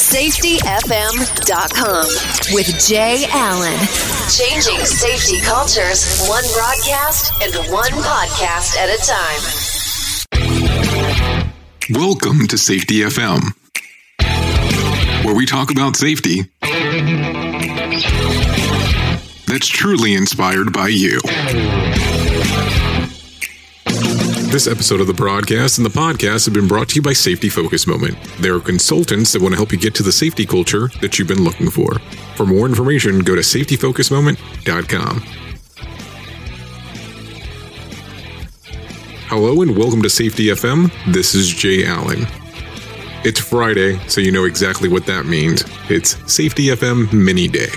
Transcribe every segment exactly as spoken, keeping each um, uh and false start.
safety f m dot com with Jay Allen. Changing safety cultures, one broadcast and one podcast at a time. Welcome to Safety F M, where we talk about safety that's truly inspired by you. This episode of the broadcast and the podcast have been brought to you by Safety Focus Moment. They are consultants that want to help you get to the safety culture that you've been looking for. For more information, go to safety focus moment dot com. Hello and welcome to Safety F M. This is Jay Allen. It's Friday, so you know exactly what that means. It's Safety F M Mini Day.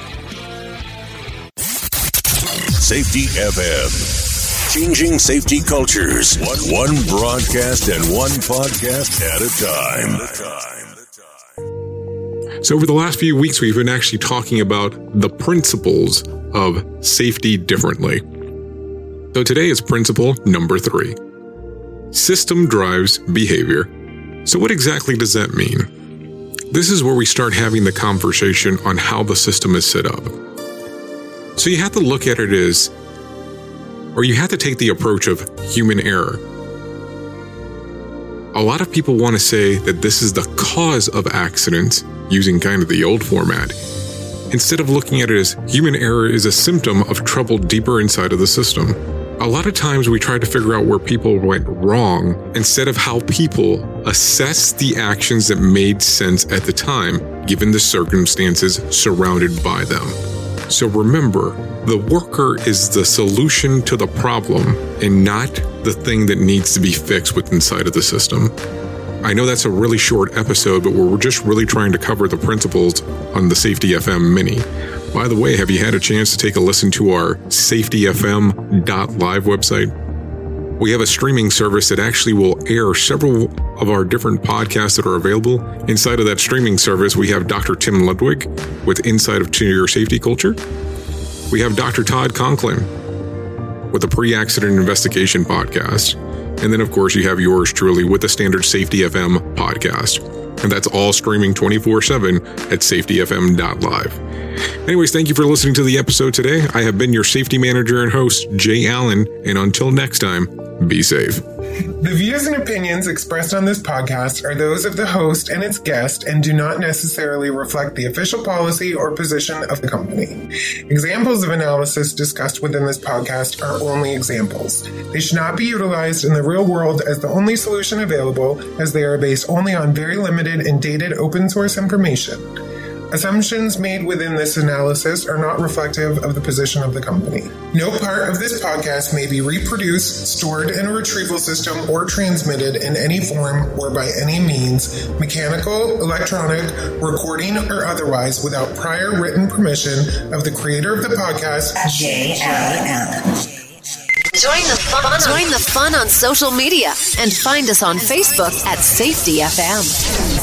Safety F M. Changing safety cultures, one, one broadcast and one podcast at a time. So over the last few weeks, we've been actually talking about the principles of safety differently. So today is principle number three. System drives behavior. So what exactly does that mean? This is where we start having the conversation on how the system is set up. So you have to look at it as or you have to take the approach of human error. A lot of people want to say that this is the cause of accidents, using kind of the old format, instead of looking at it as human error is a symptom of trouble deeper inside of the system. A lot of times we try to figure out where people went wrong instead of how people assess the actions that made sense at the time, given the circumstances surrounded by them. So remember, the worker is the solution to the problem and not the thing that needs to be fixed within inside of the system. I know that's a really short episode, but we're just really trying to cover the principles on the Safety F M Mini. By the way, have you had a chance to take a listen to our safety f m dot live website? We have a streaming service that actually will air several of our different podcasts that are available. Inside of that streaming service, we have Doctor Tim Ludwig with Inside of Your Safety Culture. We have Doctor Todd Conklin with the Pre-Accident Investigation Podcast. And then, of course, you have yours truly with the Standard Safety F M podcast. And that's all streaming twenty-four seven at safety f m dot live. Anyways, thank you for listening to the episode today. I have been your safety manager and host, Jay Allen. And until next time, be safe. The views and opinions expressed on this podcast are those of the host and its guest and do not necessarily reflect the official policy or position of the company. Examples of analysis discussed within this podcast are only examples. They should not be utilized in the real world as the only solution available, as they are based only on very limited and dated open source information. Assumptions made within this analysis are not reflective of the position of the company. No part of this podcast may be reproduced, stored in a retrieval system, or transmitted in any form or by any means, mechanical, electronic, recording, or otherwise, without prior written permission of the creator of the podcast, Jay Allen. Join the fun. Join the fun on social media and find us on Facebook at Safety F M.